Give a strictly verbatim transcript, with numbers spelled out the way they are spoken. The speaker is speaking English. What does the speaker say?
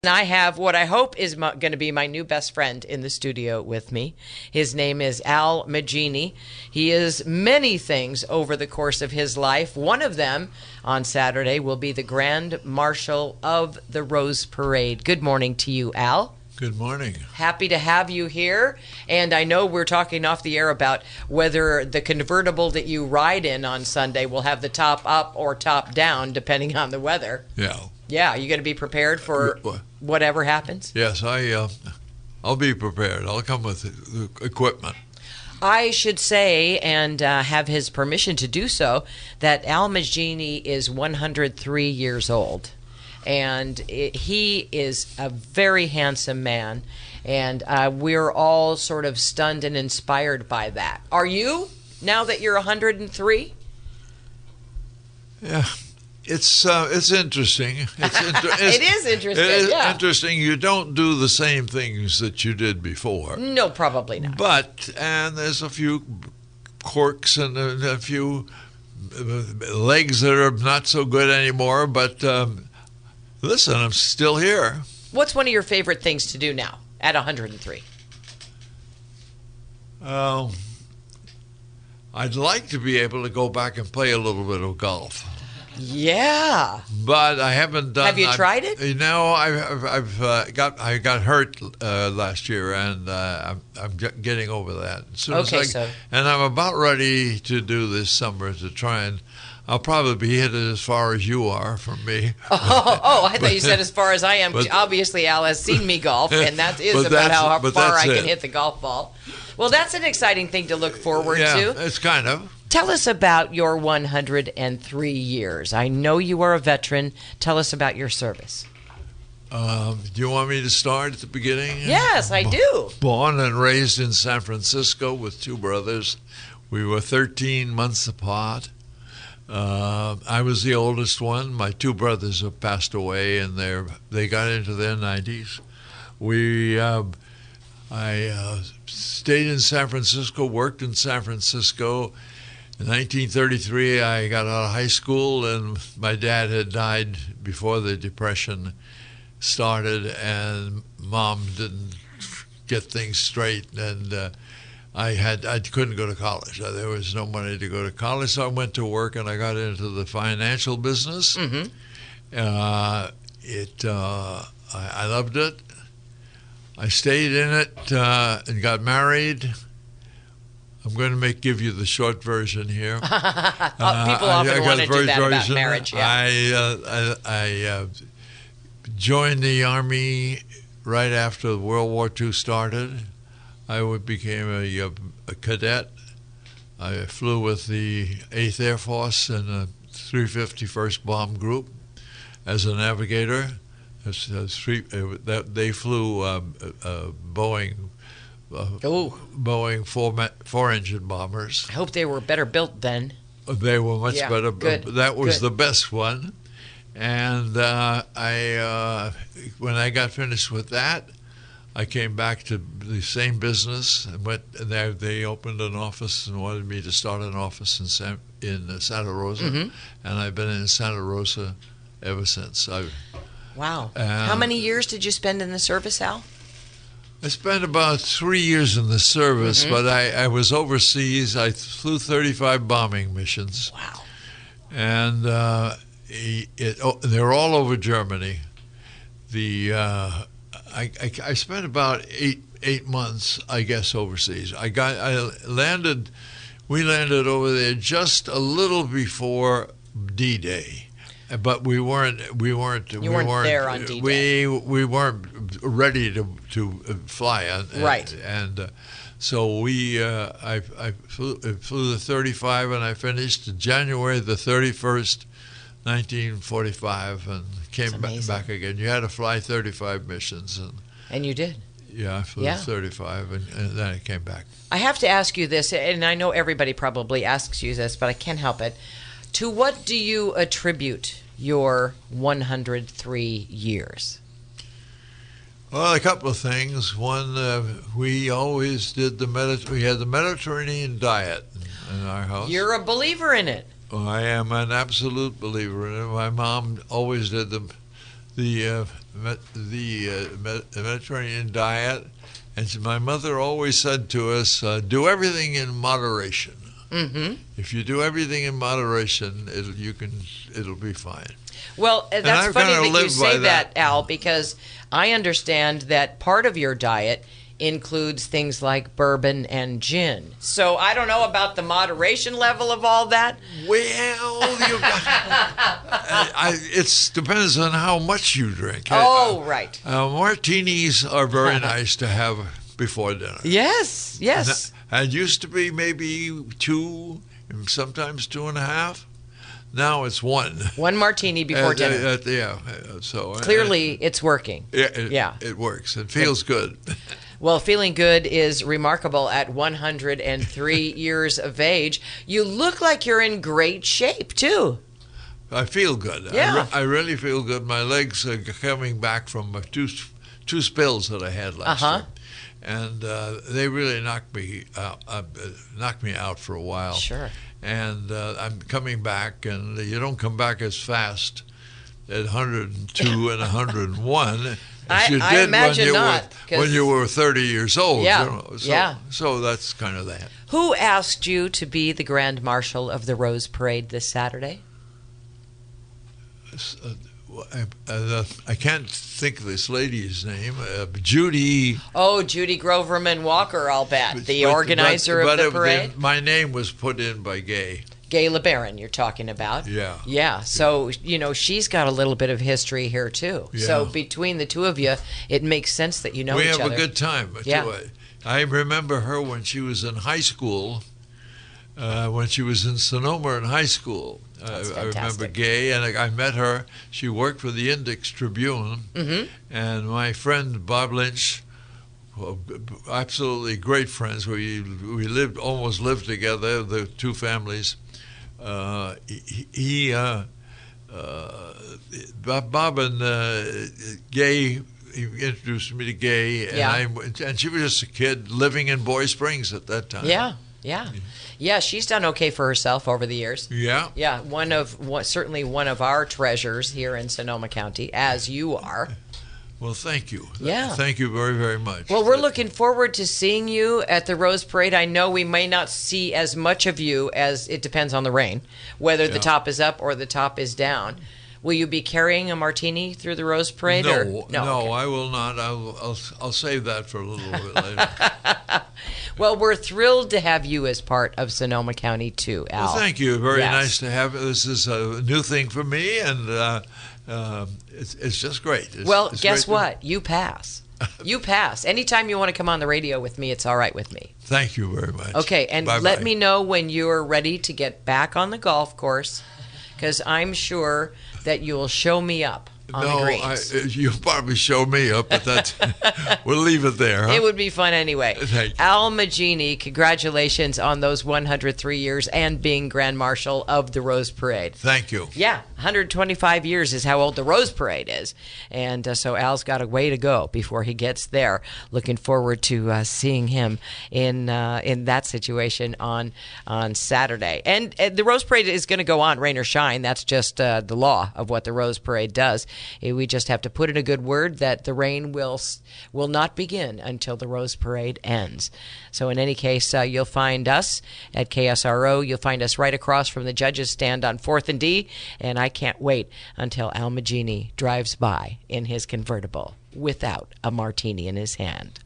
And I have what I hope is going to be my new best friend in the studio with me. His name is Al Magini. He is many things over the course of his life. One of them on Saturday will be the Grand Marshal of the Rose Parade. Good morning to you, Al. Good morning. Happy to have you here. And I know we're talking off the air about whether the convertible that you ride in on Sunday will have the top up or top down, depending on the weather. Yeah. Yeah, you going to be prepared for whatever happens? Yes, I, uh, I'll be prepared. I'll come with the equipment. I should say, and uh, have his permission to do so, that Al Magini is one hundred three years old. And it, he is a very handsome man. And uh, we're all sort of stunned and inspired by that. Are you, now that you're one hundred three? Yeah. It's uh, it's interesting. It's inter- it's, it is interesting. It is yeah. interesting. You don't do the same things that you did before. No, probably not. But and there's a few quirks and a, a few legs that are not so good anymore. But um, listen, I'm still here. What's one of your favorite things to do now at one hundred three? Um, I'd like to be able to go back and play a little bit of golf. Yeah, but I haven't done. Have you I've, tried it? No, I've, I've uh, got I got hurt uh, last year, and uh, I'm I'm getting over that. As soon okay, as I, so and I'm about ready to do this summer to try and. I'll probably be hit as far as you are from me. Oh, oh I thought you said as far as I am. But, obviously, Al has seen me golf, and that is about how far I can it. hit the golf ball. Well, that's an exciting thing to look forward yeah, to. It's kind of. Tell us about your one hundred three years. I know you are a veteran. Tell us about your service. Um, do you want me to start at the beginning? Yes, I do. Born and raised in San Francisco with two brothers. We were thirteen months apart. Uh, I was the oldest one. My two brothers have passed away, and they they got into their nineties. We, uh, I uh, stayed in San Francisco, worked in San Francisco. In nineteen thirty-three, I got out of high school, and my dad had died before the Depression started, and Mom didn't get things straight, and uh, I had I couldn't go to college. There was no money to go to college, so I went to work, and I got into the financial business. Mm-hmm. Uh, it uh, I, I loved it. I stayed in it uh, and got married. I'm going to make give you the short version here. uh, People often I, I want to do that version. About marriage. Yeah. I uh, I, I uh, joined the Army right after World War Two started. I became a, a, a cadet. I flew with the eighth Air Force and the three fifty-first Bomb Group as a navigator. As, as three, uh, that, they flew um, uh, Boeing uh, Boeing four four engine bombers. I hope they were better built then. They were much yeah, better. Good, that was good. the best one. And uh, I, uh, when I got finished with that, I came back to the same business and went. And they, they opened an office and wanted me to start an office in San, in uh, Santa Rosa, mm-hmm. and I've been in Santa Rosa ever since. I, wow! Um, How many years did you spend in the service, Al? I spent about three years in the service, mm-hmm. but I, I was overseas. I flew thirty-five bombing missions. Wow! And uh, it, it, oh, they're all over Germany. The uh, I, I, I spent about eight eight months, I guess, overseas. I got I landed. We landed over there just a little before D-Day, but we weren't. We weren't. You we weren't, weren't there on D-Day. We we weren't ready to to fly. And, right. And uh, so we. Uh, I I flew, flew the thirty-five, and I finished January the thirty-first, nineteen forty-five, and came back, back again. You had to fly thirty-five missions, and and you did. Yeah, I flew yeah. thirty-five, and, and then I came back. I have to ask you this, and I know everybody probably asks you this, but I can't help it. To what do you attribute your one hundred three years? Well, a couple of things. One, uh, we always did the Medi- we had the Mediterranean diet in, in our house. You're a believer in it. Well, I am an absolute believer in it. My mom always did the the uh, met, the uh, Med- Mediterranean diet, and my mother always said to us, uh, "Do everything in moderation." Mm-hmm. If you do everything in moderation, it'll, you can it'll be fine. Well, uh, that's I've funny kinda that you lived by say that, that. Al, because I understand that part of your diet includes things like bourbon and gin. So I don't know about the moderation level of all that. Well, you got, I, I, it depends on how much you drink. Oh, right. Uh, martinis are very nice to have before dinner. Yes, yes. And it used to be maybe two, sometimes two and a half. Now it's one. One martini before Uh, dinner. uh, yeah. uh, So uh, Clearly, it's working. yeah, it, Yeah. it works. It feels good. Well, feeling good is remarkable at one hundred three years of age. You look like you're in great shape, too. I feel good. Yeah. I, re- I really feel good. My legs are coming back from uh, two two spills that I had last Uh-huh. year, and uh, they really knocked me out, uh, knocked me out for a while. Sure. And uh, I'm coming back, and you don't come back as fast at one hundred two and one hundred one as I- you I did imagine when you not, were 'cause- when you were thirty years old. Yeah, You know? So, yeah. So that's kind of that. Who asked you to be the Grand Marshal of the Rose Parade this Saturday? Uh, I, uh, I can't think of this lady's name. Uh, Judy. Oh, Judy Groverman Walker, I'll bet. The but- organizer but- of the but parade? it- my name was put in by Gay. Gay LeBaron, you're talking about. Yeah. Yeah. So, you know, she's got a little bit of history here, too. So, Yeah. between the two of you, it makes sense that you know we each have other. a good time. Yeah. too. I I remember her when she was in high school, uh, when she was in Sonoma in high school. That's Uh, I remember fantastic. Gay, and I, I met her. She worked for the Index Tribune, Mm-hmm. and my friend Bob Lynch, well, absolutely great friends. We we lived almost lived together, the two families. Uh, he, he uh, uh, Bob, Bob and uh, Gay, he introduced me to Gay, and Yeah. I and she was just a kid living in Boy Springs at that time. Yeah. Yeah. Yeah, she's done okay for herself over the years. Yeah. Yeah, one of one, certainly one of our treasures here in Sonoma County, as you are. Well, thank you. Yeah. Thank you very, very much. Well, we're looking forward to seeing you at the Rose Parade. I know we may not see as much of you as it depends on the rain, whether the Yeah. top is up or the top is down. Will you be carrying a martini through the Rose Parade? No, or? no, okay. I will not. I'll, I'll, I'll save that for a little bit later. Well, we're thrilled to have you as part of Sonoma County, too, Al. Well, thank you. Very Yes. nice to have. This is a new thing for me, and uh, uh, it's, it's just great. It's, Well, it's guess great to- what? You pass. You pass. Anytime you want to come on the radio with me, it's all right with me. Thank you very much. Okay, and Bye-bye. let me know when you're ready to get back on the golf course, because I'm sure that you'll show me up on no, the I, greens. you'll probably show me up, but that's we'll leave it there. Huh? It would be fun anyway. Thank you. Al Magini, congratulations on those one hundred three years and being Grand Marshal of the Rose Parade. Thank you. Yeah, one hundred twenty-five years is how old the Rose Parade is. And uh, so Al's got a way to go before he gets there. Looking forward to uh, seeing him in uh, in that situation on on Saturday. And uh, the Rose Parade is going to go on, rain or shine. That's just uh, the law of what the Rose Parade does. Uh, We just have to put in a good word that the rain will s- will not begin until the Rose Parade ends. So in any case, uh, you'll find us at K S R O. You'll find us right across from the judges' stand on fourth and D. And I can't wait until Al Magini drives by in his convertible without a martini in his hand.